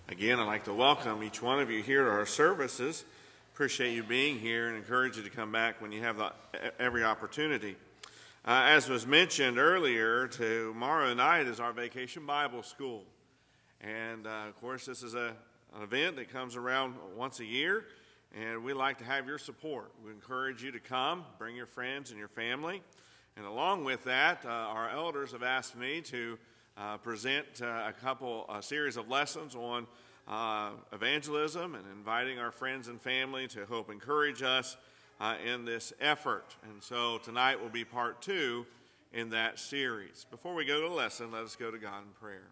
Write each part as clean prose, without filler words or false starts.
Again, I'd like to welcome each one of you here to our services. Appreciate you being here and encourage you to come back when you have every opportunity. As was mentioned earlier, tomorrow night is our Vacation Bible School. And, of course, this is an event that comes around once a year, and we'd like to have your support. We encourage you to come, bring your friends and your family. And along with that, our elders have asked me to present a series of lessons on evangelism and inviting our friends and family to help encourage us in this effort. And so tonight will be part 2 in that series. Before we go to the lesson, let us go to God in prayer.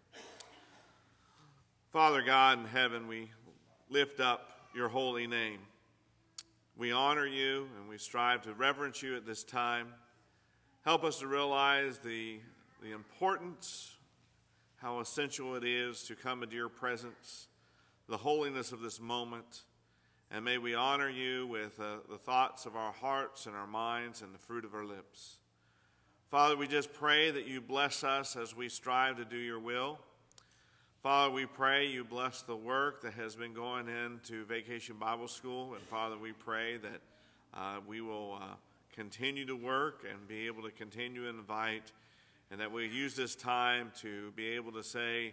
Father God in heaven, we lift up your holy name. We honor you and we strive to reverence you at this time. Help us to realize the importance, how essential it is to come into your presence, the holiness of this moment, and may we honor you with the thoughts of our hearts and our minds and the fruit of our lips. Father, we just pray that you bless us as we strive to do your will. Father, we pray you bless the work that has been going into Vacation Bible School, and Father, we pray that we will continue to work and be able to continue to invite, and that we use this time to be able to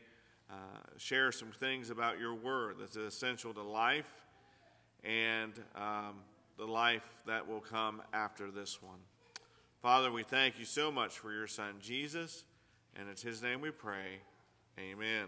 share some things about your word that's essential to life and the life that will come after this one. Father, we thank you so much for your son Jesus, and it's his name we pray. Amen.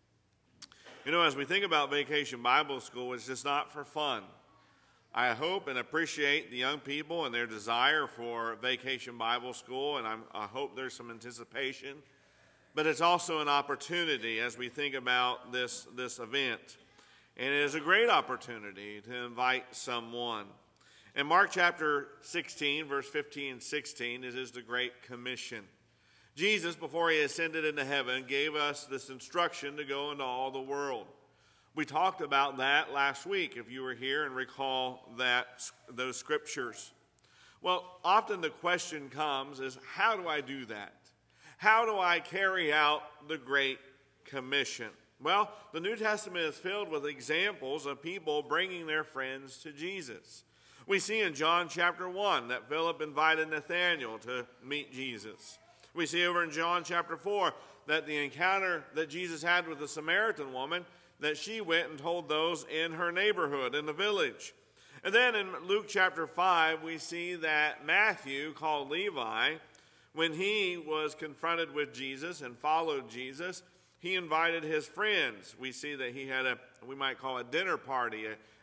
You know, as we think about Vacation Bible School, it's just not for fun. I hope and appreciate the young people and their desire for Vacation Bible School, and I hope there's some anticipation. But it's also an opportunity as we think about this event. And it is a great opportunity to invite someone. In Mark chapter 16, verse 15 and 16, it is the Great Commission. Jesus, before he ascended into heaven, gave us this instruction to go into all the world. We talked about that last week, if you were here and recall those scriptures. Well, often the question comes is, how do I do that? How do I carry out the Great Commission? Well, the New Testament is filled with examples of people bringing their friends to Jesus. We see in John chapter 1 that Philip invited Nathanael to meet Jesus. We see over in John chapter 4 that the encounter that Jesus had with the Samaritan woman, that she went and told those in her neighborhood, in the village. And then in Luke chapter 5, we see that Matthew, called Levi, when he was confronted with Jesus and followed Jesus, he invited his friends. We see that he had we might call a dinner party,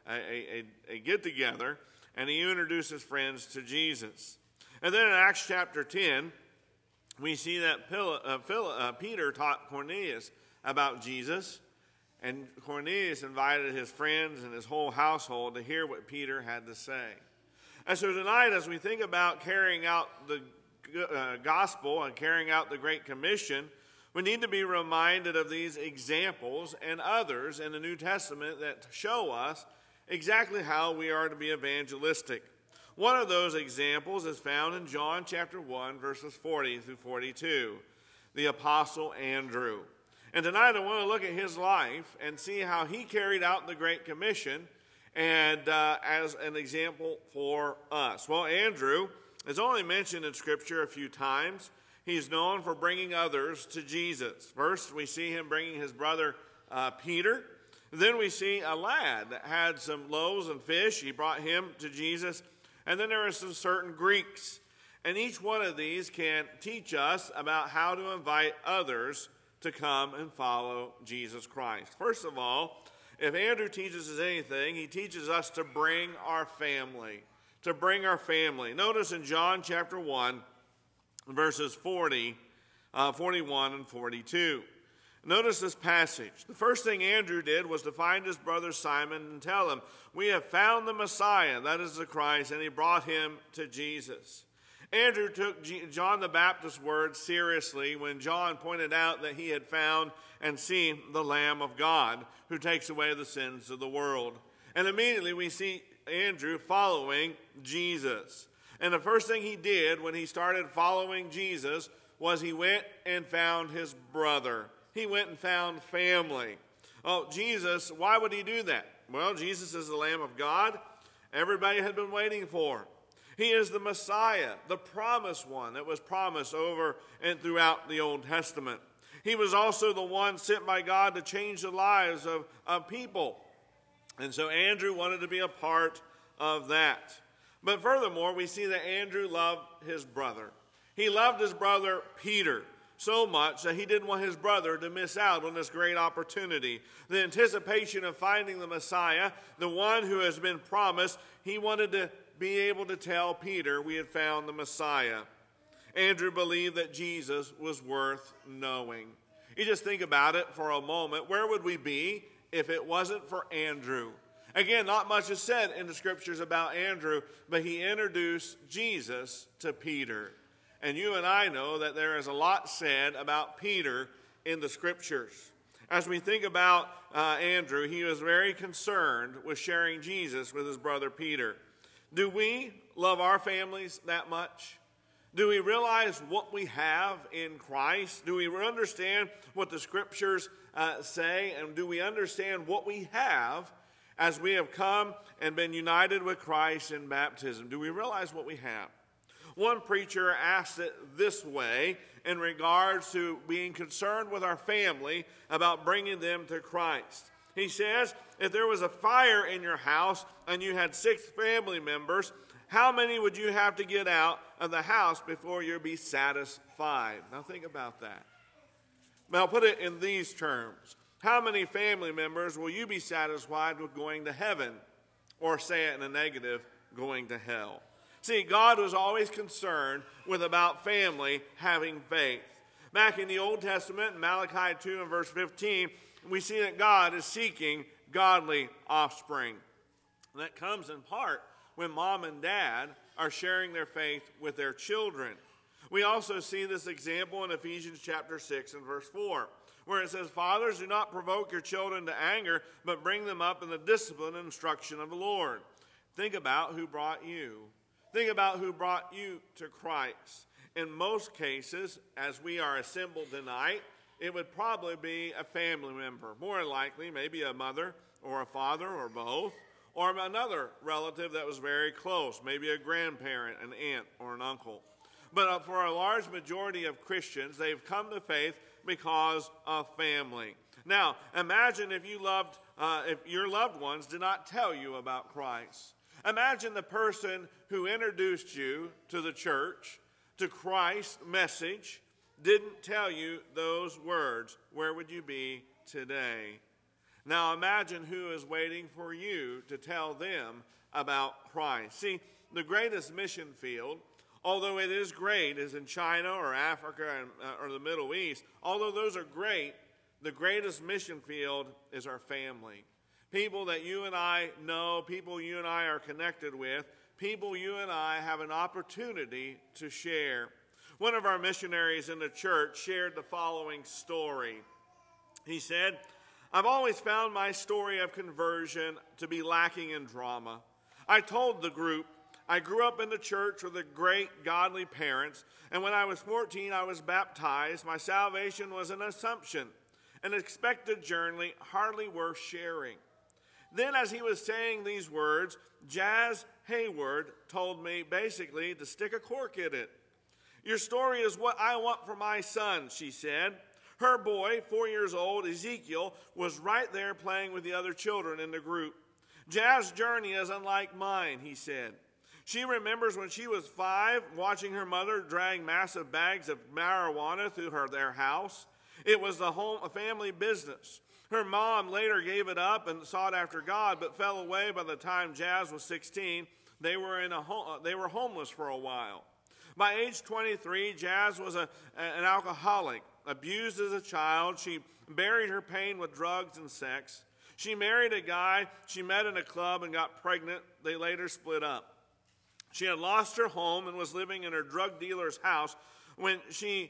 a get-together, and he introduced his friends to Jesus. And then in Acts chapter 10, we see that Peter taught Cornelius about Jesus, and Cornelius invited his friends and his whole household to hear what Peter had to say. And so tonight, as we think about carrying out the gospel and carrying out the Great Commission, we need to be reminded of these examples and others in the New Testament that show us exactly how we are to be evangelistic. One of those examples is found in John chapter 1, verses 40 through 42, the Apostle Andrew. And tonight I want to look at his life and see how he carried out the Great Commission and as an example for us. Well, Andrew is only mentioned in Scripture a few times. He's known for bringing others to Jesus. First, we see him bringing his brother Peter. Then we see a lad that had some loaves and fish. He brought him to Jesus. And then there are some certain Greeks. And each one of these can teach us about how to invite others to come and follow Jesus Christ. First of all, if Andrew teaches us anything, he teaches us to bring our family. To bring our family. Notice in John chapter 1, verses 41 and 42. Notice this passage. The first thing Andrew did was to find his brother Simon and tell him, "We have found the Messiah," that is the Christ, and he brought him to Jesus. Andrew took John the Baptist's words seriously when John pointed out that he had found and seen the Lamb of God who takes away the sins of the world. And immediately we see Andrew following Jesus. And the first thing he did when he started following Jesus was he went and found his brother. He went and found family. Oh, Jesus, why would he do that? Well, Jesus is the Lamb of God everybody had been waiting for. He is the Messiah, the promised one that was promised over and throughout the Old Testament. He was also the one sent by God to change the lives of people. And so Andrew wanted to be a part of that. But furthermore, we see that Andrew loved his brother. He loved his brother Peter so much that he didn't want his brother to miss out on this great opportunity. The anticipation of finding the Messiah, the one who has been promised, he wanted to be able to tell Peter we had found the Messiah. Andrew believed that Jesus was worth knowing. You just think about it for a moment. Where would we be if it wasn't for Andrew? Again, not much is said in the scriptures about Andrew, but he introduced Jesus to Peter. And you and I know that there is a lot said about Peter in the scriptures. As we think about Andrew, he was very concerned with sharing Jesus with his brother Peter. Do we love our families that much? Do we realize what we have in Christ? Do we understand what the scriptures say? And do we understand what we have as we have come and been united with Christ in baptism? Do we realize what we have? One preacher asked it this way in regards to being concerned with our family about bringing them to Christ. He says, if there was a fire in your house and you had 6 family members, how many would you have to get out of the house before you'd be satisfied? Now think about that. Now put it in these terms. How many family members will you be satisfied with going to heaven? Or say it in a negative, going to hell. See, God was always concerned with about family having faith. Back in the Old Testament, in Malachi 2 and verse 15, we see that God is seeking godly offspring. And that comes in part when mom and dad are sharing their faith with their children. We also see this example in Ephesians chapter 6 and verse 4, where it says, Fathers, do not provoke your children to anger, but bring them up in the discipline and instruction of the Lord. Think about who brought you. Think about who brought you to Christ. In most cases, as we are assembled tonight, it would probably be a family member. More likely, maybe a mother or a father or both, or another relative that was very close, maybe a grandparent, an aunt, or an uncle. But for a large majority of Christians, they've come to faith because of family. Now, imagine if your loved ones did not tell you about Christ. Imagine the person who introduced you to the church, to Christ's message, didn't tell you those words. Where would you be today? Now imagine who is waiting for you to tell them about Christ. See, the greatest mission field, although it is great, is in China or Africa or the Middle East. Although those are great, the greatest mission field is our family. People that you and I know, people you and I are connected with, people you and I have an opportunity to share. One of our missionaries in the church shared the following story. He said, I've always found my story of conversion to be lacking in drama. I told the group, I grew up in the church with great godly parents, and when I was 14, I was baptized. My salvation was an assumption, an expected journey hardly worth sharing. Then as he was saying these words, Jazz Hayward told me basically to stick a cork in it. Your story is what I want for my son, she said. Her boy, 4 years old, Ezekiel, was right there playing with the other children in the group. Jazz's journey is unlike mine, he said. She remembers when she was 5, watching her mother drag massive bags of marijuana through their house. It was a family business. Her mom later gave it up and sought after God, but fell away by the time Jazz was 16. They were homeless for a while. By age 23, Jazz was an alcoholic, abused as a child. She buried her pain with drugs and sex. She married a guy she met in a club and got pregnant. They later split up. She had lost her home and was living in her drug dealer's house when she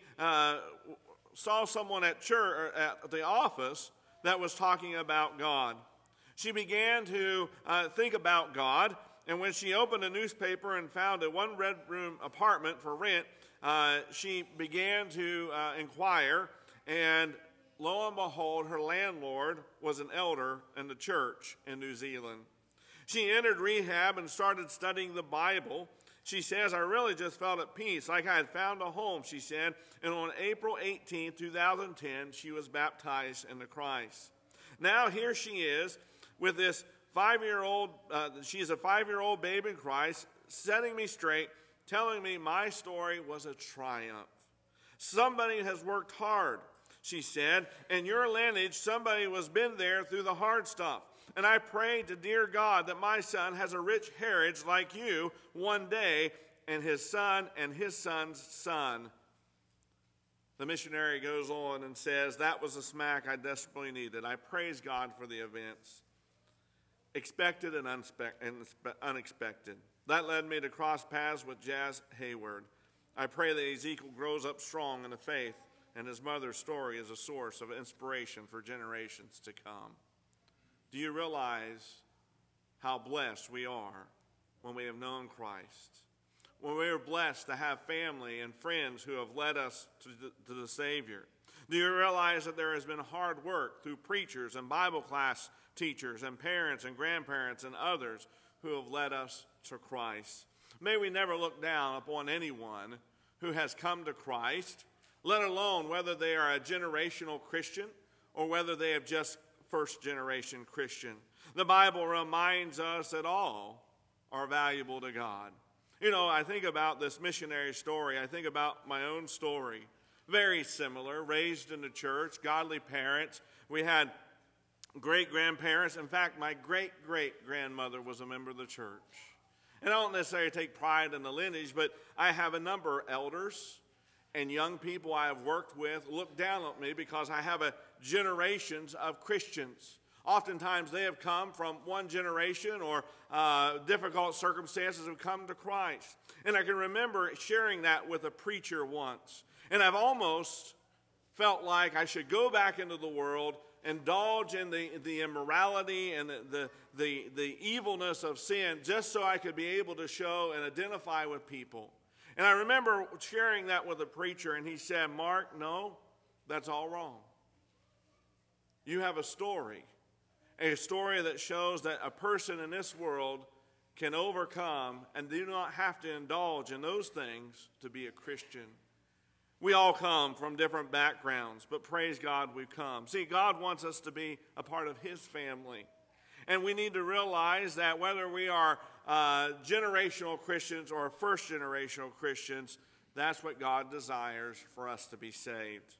saw someone at church or at the office that was talking about God. She began to think about God, and when she opened a newspaper and found a 1-bedroom apartment for rent, she began to inquire, and lo and behold, her landlord was an elder in the church in New Zealand. She entered rehab and started studying the Bible. She says, I really just felt at peace, like I had found a home, she said. And on April 18, 2010, she was baptized into Christ. Now here she is with this 5-year-old, she's a 5-year-old babe in Christ, setting me straight, telling me my story was a triumph. Somebody has worked hard, she said. In your lineage, somebody has been there through the hard stuff. And I pray to dear God that my son has a rich heritage like you one day, and his son and his son's son. The missionary goes on and says, that was the smack I desperately needed. I praise God for the events, expected and unexpected. That led me to cross paths with Jazz Hayward. I pray that Ezekiel grows up strong in the faith, and his mother's story is a source of inspiration for generations to come. Do you realize how blessed we are when we have known Christ? When we are blessed to have family and friends who have led us to the Savior? Do you realize that there has been hard work through preachers and Bible class teachers and parents and grandparents and others who have led us to Christ? May we never look down upon anyone who has come to Christ, let alone whether they are a generational Christian or whether they have just first-generation Christian. The Bible reminds us that all are valuable to God. You know, I think about this missionary story. I think about my own story. Very similar, raised in the church, godly parents. We had great-grandparents. In fact, my great-great-grandmother was a member of the church. And I don't necessarily take pride in the lineage, but I have a number of elders and young people I have worked with look down on me because I have generations of Christians. Oftentimes they have come from one generation or difficult circumstances have come to Christ. And I can remember sharing that with a preacher once. And I've almost felt like I should go back into the world, indulge in the immorality and the evilness of sin just so I could be able to show and identify with people. And I remember sharing that with a preacher, and he said, Mark, no, that's all wrong. You have a story that shows that a person in this world can overcome and do not have to indulge in those things to be a Christian. We all come from different backgrounds, but praise God we've come. See, God wants us to be a part of his family. And we need to realize that whether we are generational Christians or first-generational Christians, that's what God desires for us to be saved.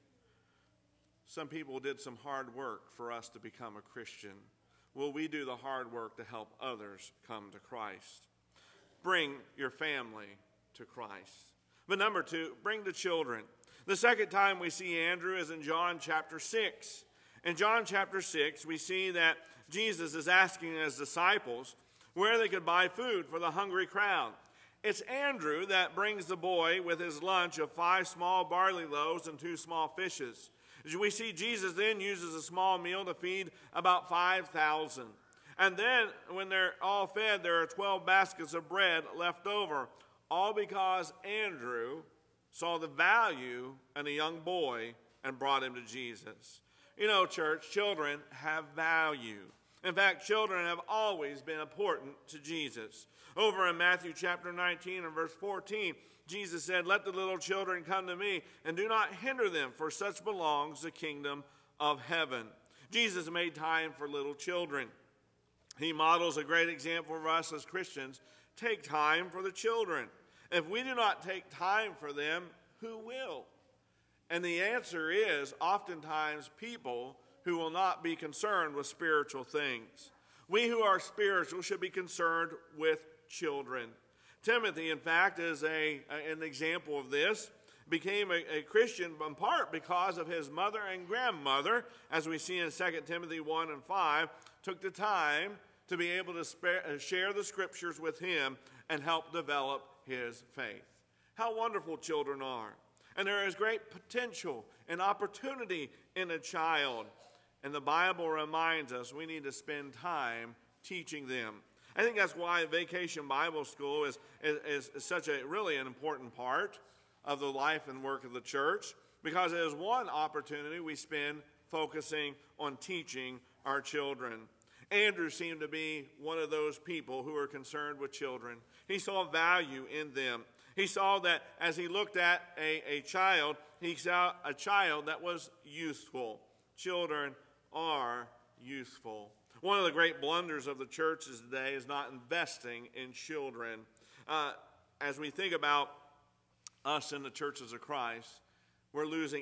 Some people did some hard work for us to become a Christian. Will we do the hard work to help others come to Christ? Bring your family to Christ. But number 2, bring the children. The second time we see Andrew is in John chapter 6. In John chapter 6, we see that Jesus is asking his disciples where they could buy food for the hungry crowd. It's Andrew that brings the boy with his lunch of 5 small barley loaves and 2 small fishes. We see Jesus then uses a small meal to feed about 5,000. And then when they're all fed, there are 12 baskets of bread left over, all because Andrew saw the value in a young boy and brought him to Jesus. You know, church, children have value. In fact, children have always been important to Jesus. Over in Matthew chapter 19 and verse 14, Jesus said, let the little children come to me, and do not hinder them, for such belongs the kingdom of heaven. Jesus made time for little children. He models a great example for us as Christians. Take time for the children. If we do not take time for them, who will? And the answer is oftentimes people who will not be concerned with spiritual things. We who are spiritual should be concerned with children. Timothy, in fact, is an example of this. Became a Christian in part because of his mother and grandmother, as we see in 2 Timothy 1 and 5, took the time to be able to share the scriptures with him and help develop his faith. How wonderful children are. And there is great potential and opportunity in a child. And the Bible reminds us we need to spend time teaching them. I think that's why Vacation Bible School is such a really an important part of the life and work of the church, because it is one opportunity we spend focusing on teaching our children. Andrew seemed to be one of those people who were concerned with children. He saw value in them. He saw that as he looked at a child, he saw a child that was useful. Children are useful. One of the great blunders of the churches today is not investing in children. As we think about us in the churches of Christ, we're losing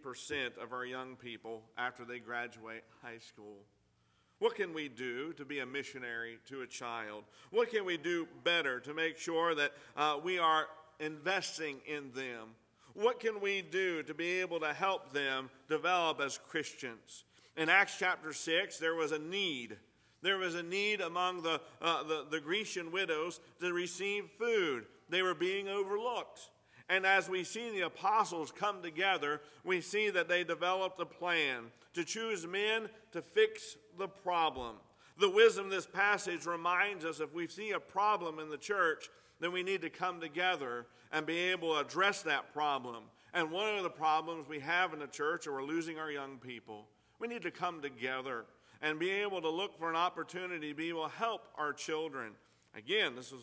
80% of our young people after they graduate high school. What can we do to be a missionary to a child? What can we do better to make sure that we are investing in them? What can we do to be able to help them develop as Christians? In Acts chapter 6, there was a need. There was a need among the Grecian widows to receive food. They were being overlooked. And as we see the apostles come together, we see that they developed a plan to choose men to fix the problem. The wisdom of this passage reminds us if we see a problem in the church, then we need to come together and be able to address that problem. And one of the problems we have in the church, or we're losing our young people, we need to come together and be able to look for an opportunity to be able to help our children. Again, this is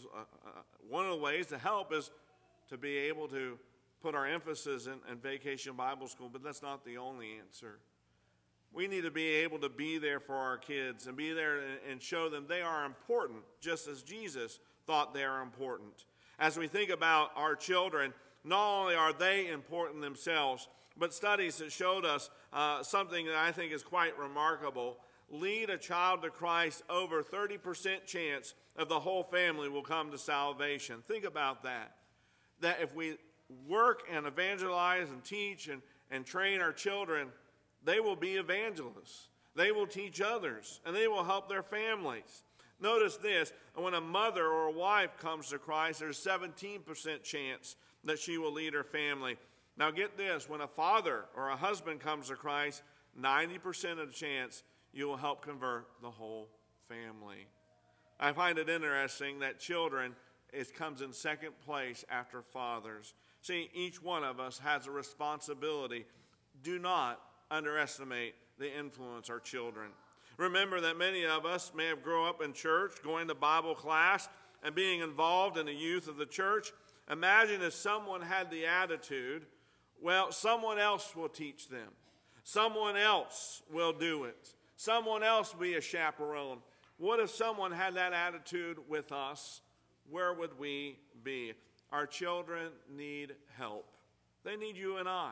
one of the ways to help is to be able to put our emphasis in Vacation Bible School, but that's not the only answer. We need to be able to be there for our kids and be there and show them they are important, just as Jesus thought they are important. As we think about our children, not only are they important themselves, but studies have showed us something that I think is quite remarkable. Lead a child to Christ, over 30% chance of the whole family will come to salvation. Think about that. That if we work and evangelize and teach and train our children, they will be evangelists. They will teach others, and they will help their families. Notice this, when a mother or a wife comes to Christ, there's 17% chance that she will lead her family. Now get this, when a father or a husband comes to Christ, 90% of the chance you will help convert the whole family. I find it interesting that children comes in second place after fathers. See, each one of us has a responsibility. Do not underestimate the influence our children. Remember that many of us may have grown up in church, going to Bible class, and being involved in the youth of the church. Imagine if someone had the attitude, well, someone else will teach them. Someone else will do it. Someone else will be a chaperone. What if someone had that attitude with us? Where would we be? Our children need help. They need you and I.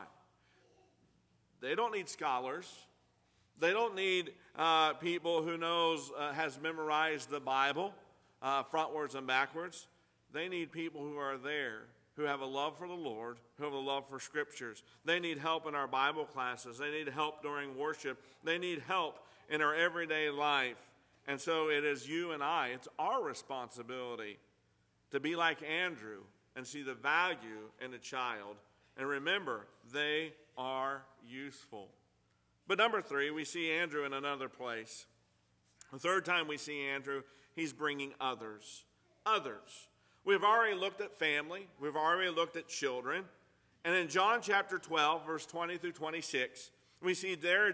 They don't need scholars. They don't need people who has memorized the Bible frontwards and backwards. They need people who are there, who have a love for the Lord, who have a love for Scriptures. They need help in our Bible classes. They need help during worship. They need help in our everyday life. And so it is you and I. It's our responsibility to be like Andrew and see the value in a child. And remember, they are useful. But number 3, we see Andrew in another place. The third time we see Andrew, he's bringing others. Others. We've already looked at family. We've already looked at children. And in John chapter 12, verse 20 through 26, we see there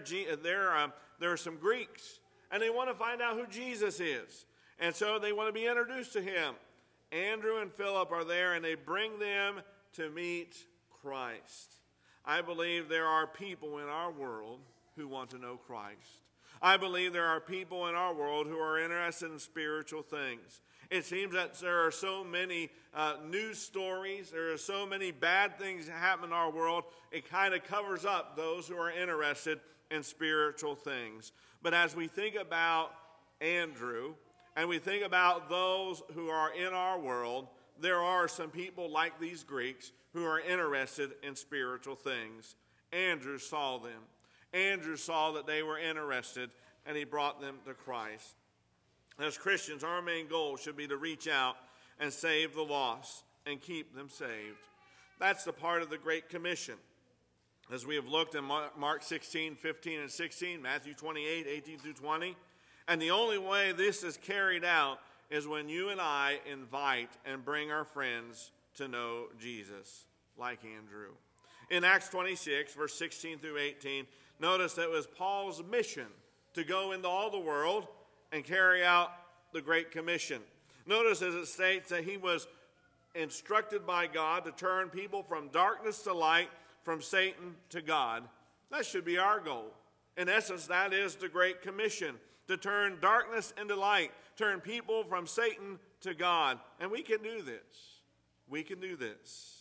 are some Greeks. And they want to find out who Jesus is. And so they want to be introduced to him. Andrew and Philip are there, and they bring them to meet Christ. I believe there are people in our world who want to know Christ. I believe there are people in our world who are interested in spiritual things. It seems that there are so many news stories, there are so many bad things that happen in our world, it kind of covers up those who are interested in spiritual things. But as we think about Andrew, and we think about those who are in our world, there are some people like these Greeks who are interested in spiritual things. Andrew saw them. Andrew saw that they were interested, and he brought them to Christ. As Christians, our main goal should be to reach out and save the lost and keep them saved. That's the part of the Great Commission. As we have looked in Mark 16, 15, and 16, Matthew 28, 18 through 20. And the only way this is carried out is when you and I invite and bring our friends to know Jesus, like Andrew. In Acts 26, verse 16 through 18, Notice that it was Paul's mission to go into all the world and carry out the Great Commission. Notice as it states that he was instructed by God to turn people from darkness to light, from Satan to God. That should be our goal. In essence, that is the Great Commission, to turn darkness into light, turn people from Satan to God. And we can do this. We can do this.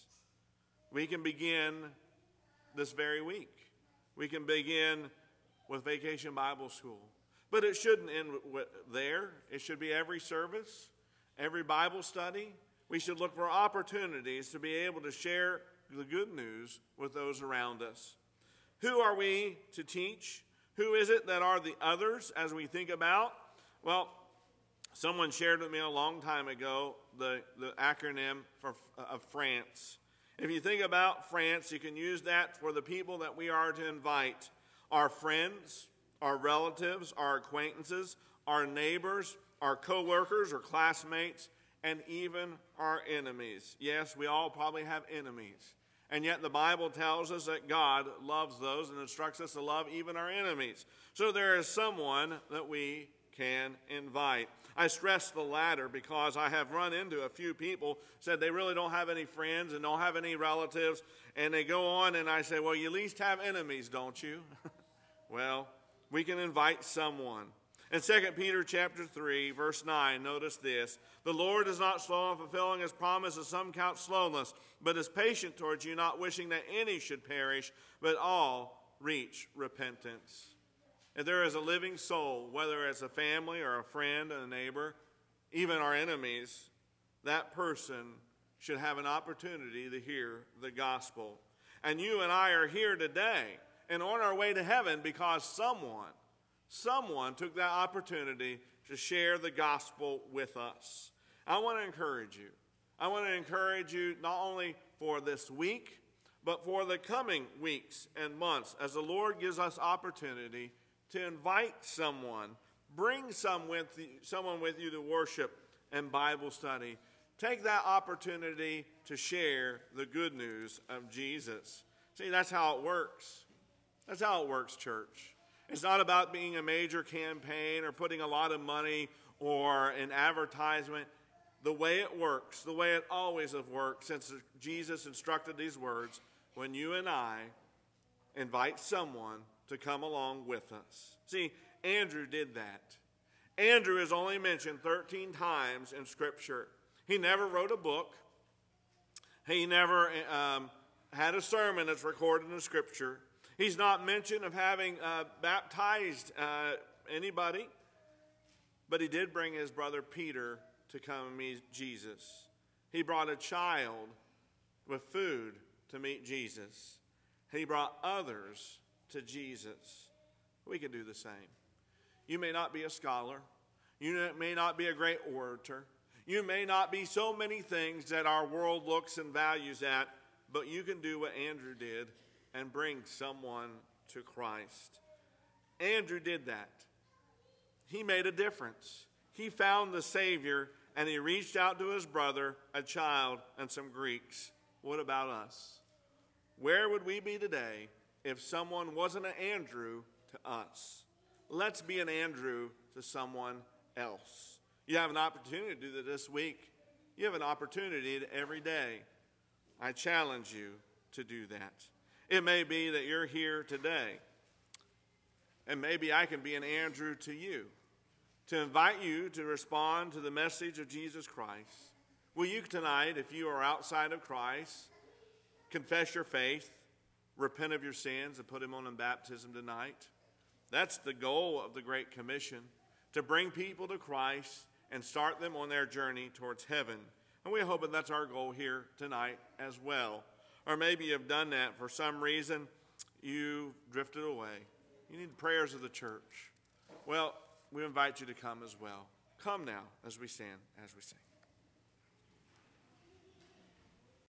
We can begin this very week. We can begin with Vacation Bible School. But it shouldn't end there. It should be every service, every Bible study. We should look for opportunities to be able to share the good news with those around us. Who are we to teach? Who is it that are the others as we think about? Well, someone shared with me a long time ago the acronym of France. If you think about France, you can use that for the people that we are to invite. Our friends, our relatives, our acquaintances, our neighbors, our co-workers or classmates, and even our enemies. Yes, we all probably have enemies. And yet the Bible tells us that God loves those and instructs us to love even our enemies. So there is someone that we can invite. I stress the latter because I have run into a few people said they really don't have any friends and don't have any relatives. And they go on and I say, well, you at least have enemies, don't you? Well, we can invite someone. In 2 Peter chapter 3, verse 9, notice this. The Lord is not slow in fulfilling his promise, as some count slowness, but is patient towards you, not wishing that any should perish, but all reach repentance. If there is a living soul, whether it's a family or a friend, a neighbor, even our enemies, that person should have an opportunity to hear the gospel. And you and I are here today and on our way to heaven because someone took that opportunity to share the gospel with us. I want to encourage you. I want to encourage you not only for this week, but for the coming weeks and months as the Lord gives us opportunity to invite someone, bring someone with you to worship and Bible study. Take that opportunity to share the good news of Jesus. See, that's how it works. That's how it works, church. It's not about being a major campaign or putting a lot of money or an advertisement. The way it works, the way it always has worked since Jesus instructed these words, when you and I invite someone to come along with us. See, Andrew did that. Andrew is only mentioned 13 times in Scripture. He never wrote a book. He never had a sermon that's recorded in the Scripture. He's not mentioned of having baptized anybody, but he did bring his brother Peter to come and meet Jesus. He brought a child with food to meet Jesus. He brought others to Jesus. We can do the same. You may not be a scholar. You may not be a great orator. You may not be so many things that our world looks and values at, but you can do what Andrew did and bring someone to Christ. Andrew did that. He made a difference. He found the Savior, and he reached out to his brother, a child, and some Greeks. What about us? Where would we be today if someone wasn't an Andrew to us? Let's be an Andrew to someone else. You have an opportunity to do that this week. You have an opportunity every day. I challenge you to do that. It may be that you're here today, and maybe I can be an Andrew to you, to invite you to respond to the message of Jesus Christ. Will you tonight, if you are outside of Christ, confess your faith, repent of your sins, and put him on in baptism tonight? That's the goal of the Great Commission, to bring people to Christ and start them on their journey towards heaven. And we hope that that's our goal here tonight as well. Or maybe you've done that for some reason, you drifted away. You need the prayers of the church. Well, we invite you to come as well. Come now as we stand, as we sing.